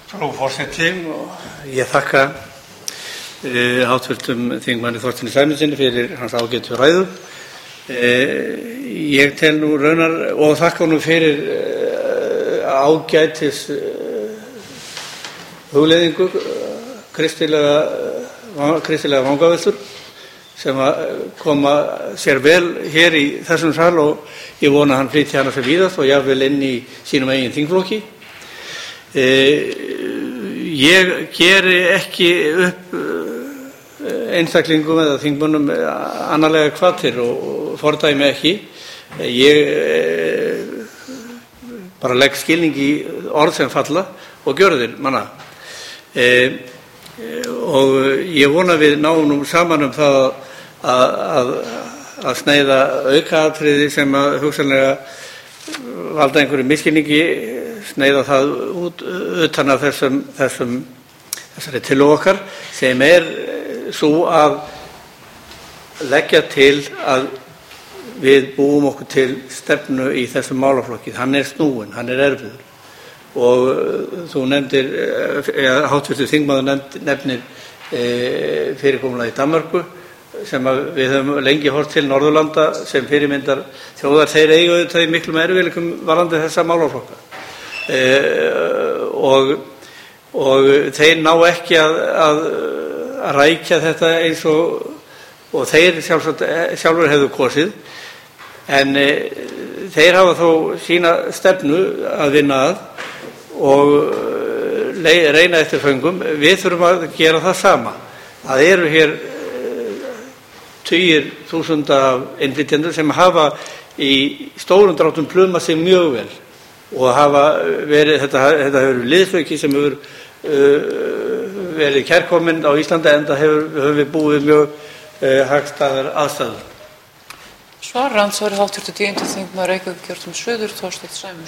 Frú forseti, ég þakka háttvirtum þingmanni Þorsteini Sæmundssyni fyrir hans ágætu ræðu. Ég tel nú raunar og þakka honum fyrir ágætis hugleiðingu, kristilega vangaveltur sem koma sér vel hér í þessum sal og ég vona að hann flytji hana sem víðast og jafnvel inn í sínum eigin þingflokki. Ég geri ekki upp einstaklingum eða þingmönnum annarlega hvatir og fordæmi ekki. Ég bara legg skilning í orð sem falla og gjörðir manna. Og ég vona við náum saman það að sneiða aukaatriði sem hugsanlega valda einhverju misskilningi, sneiða það út utan af þessari tillögu okkar sem sú að leggja til að við búum okkur til stefnu í þessum málaflokki. Hann snúinn, hann erfiður og þú nefndir, háttvirtur þingmaður nefnir fyrirkomulag í Danmörku sem við höfum lengi horft til Norðurlanda sem fyrirmyndar þjóðar. Þeir eiga auðvitað í miklum erfiðleikum varðandi þessa málaflokka og þeir ná ekki að rækja þetta eins og þeir sjálfur hefðu kosið, en þeir hafa þó sína stefnu að vinna að og reyna eftir föngum. Við þurfum að gera það sama. Það eru hér tugir þúsunda af innflytjendur sem hafa í stórum dráttum plumað sig mjög vel og hafa verið, þetta hefur verið liðsauki sem hefur verið kærkominn á Íslandi, enda höfum við búið mjög hagstæðar aðstæður. Andsvari hv. 10. þingmaður Reykjavíkurkjördæmis suður, Þorsteinn Sæmundsson.